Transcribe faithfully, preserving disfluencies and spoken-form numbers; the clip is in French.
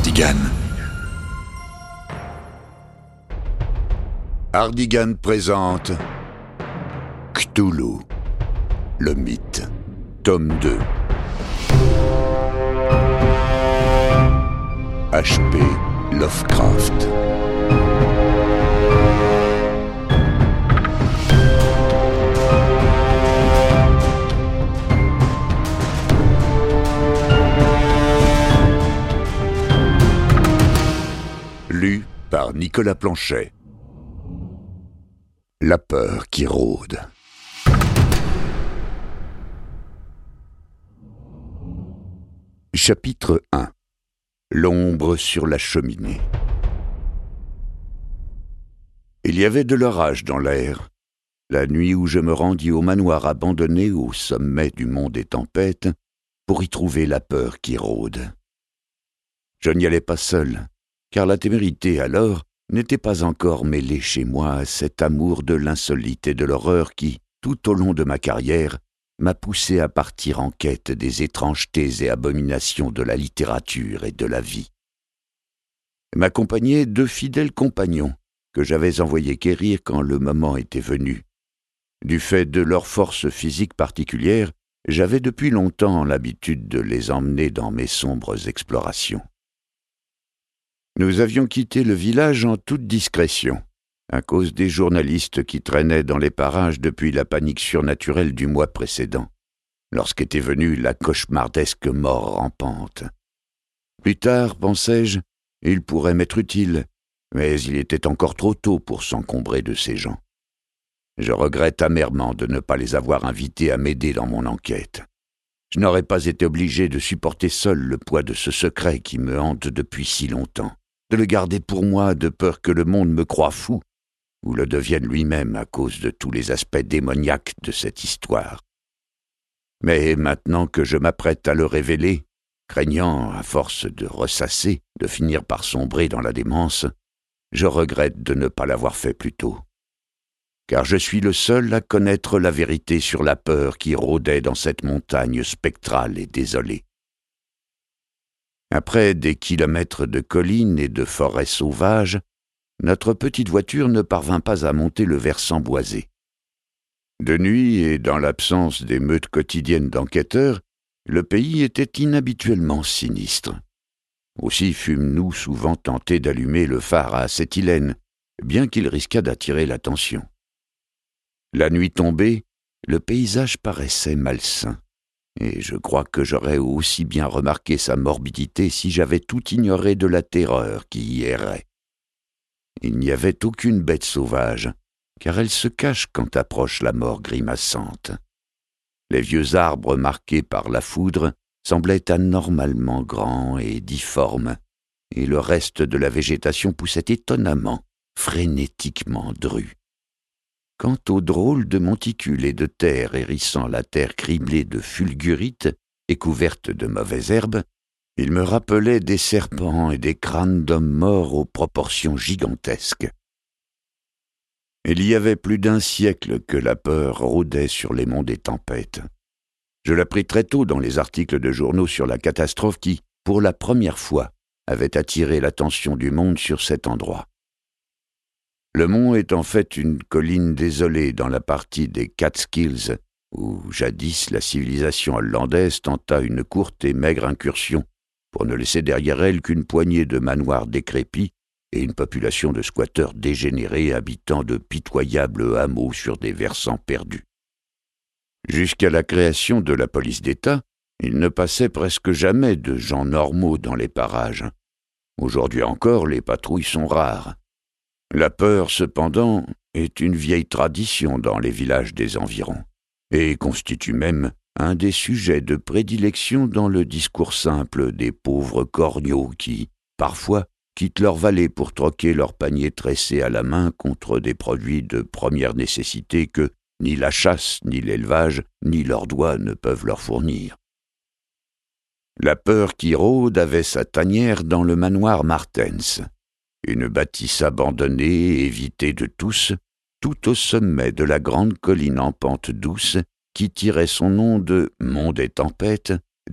Hardigan. Hardigan présente Cthulhu, le mythe, tome deux. H P Lovecraft. Lu par Nicolas Planchet. La peur qui rôde. Chapitre un. L'ombre sur la cheminée. Il y avait de l'orage dans l'air. La nuit où je me rendis au manoir abandonné au sommet du mont des tempêtes pour y trouver la peur qui rôde. Je n'y allais pas seul, car la témérité alors n'était pas encore mêlée chez moi à cet amour de l'insolite et de l'horreur qui, tout au long de ma carrière, m'a poussé à partir en quête des étrangetés et abominations de la littérature et de la vie. M'accompagnaient deux fidèles compagnons que j'avais envoyés quérir quand le moment était venu. Du fait de leur force physique particulière, j'avais depuis longtemps l'habitude de les emmener dans mes sombres explorations. Nous avions quitté le village en toute discrétion, à cause des journalistes qui traînaient dans les parages depuis la panique surnaturelle du mois précédent, lorsqu'était venue la cauchemardesque mort rampante. Plus tard, pensais-je, il pourrait m'être utile, mais il était encore trop tôt pour s'encombrer de ces gens. Je regrette amèrement de ne pas les avoir invités à m'aider dans mon enquête. Je n'aurais pas été obligé de supporter seul le poids de ce secret qui me hante depuis si longtemps, de le garder pour moi de peur que le monde me croie fou, ou le devienne lui-même à cause de tous les aspects démoniaques de cette histoire. Mais maintenant que je m'apprête à le révéler, craignant, à force de ressasser, de finir par sombrer dans la démence, je regrette de ne pas l'avoir fait plus tôt. Car je suis le seul à connaître la vérité sur la peur qui rôdait dans cette montagne spectrale et désolée. Après des kilomètres de collines et de forêts sauvages, notre petite voiture ne parvint pas à monter le versant boisé. De nuit et dans l'absence des meutes quotidiennes d'enquêteurs, le pays était inhabituellement sinistre. Aussi fûmes-nous souvent tentés d'allumer le phare à acétylène, bien qu'il risquât d'attirer l'attention. La nuit tombée, le paysage paraissait malsain, et je crois que j'aurais aussi bien remarqué sa morbidité si j'avais tout ignoré de la terreur qui y errait. Il n'y avait aucune bête sauvage, car elle se cache quand approche la mort grimaçante. Les vieux arbres marqués par la foudre semblaient anormalement grands et difformes, et le reste de la végétation poussait étonnamment, frénétiquement dru. Quant aux drôles de monticules et de terre hérissant la terre criblée de fulgurites et couverte de mauvaises herbes, ils me rappelaient des serpents et des crânes d'hommes morts aux proportions gigantesques. Il y avait plus d'un siècle que la peur rôdait sur les monts des tempêtes. Je l'appris très tôt dans les articles de journaux sur la catastrophe qui, pour la première fois, avait attiré l'attention du monde sur cet endroit. Le mont est en fait une colline désolée dans la partie des Catskills, où jadis la civilisation hollandaise tenta une courte et maigre incursion pour ne laisser derrière elle qu'une poignée de manoirs décrépits et une population de squatteurs dégénérés habitant de pitoyables hameaux sur des versants perdus. Jusqu'à la création de la police d'État, il ne passait presque jamais de gens normaux dans les parages. Aujourd'hui encore, les patrouilles sont rares. La peur, cependant, est une vieille tradition dans les villages des environs, et constitue même un des sujets de prédilection dans le discours simple des pauvres corneaux qui, parfois, quittent leur vallée pour troquer leur panier tressé à la main contre des produits de première nécessité que ni la chasse, ni l'élevage, ni leurs doigts ne peuvent leur fournir. La peur qui rôde avait sa tanière dans le manoir Martens, une bâtisse abandonnée et évitée de tous, tout au sommet de la grande colline en pente douce qui tirait son nom de Mont des Tempêtes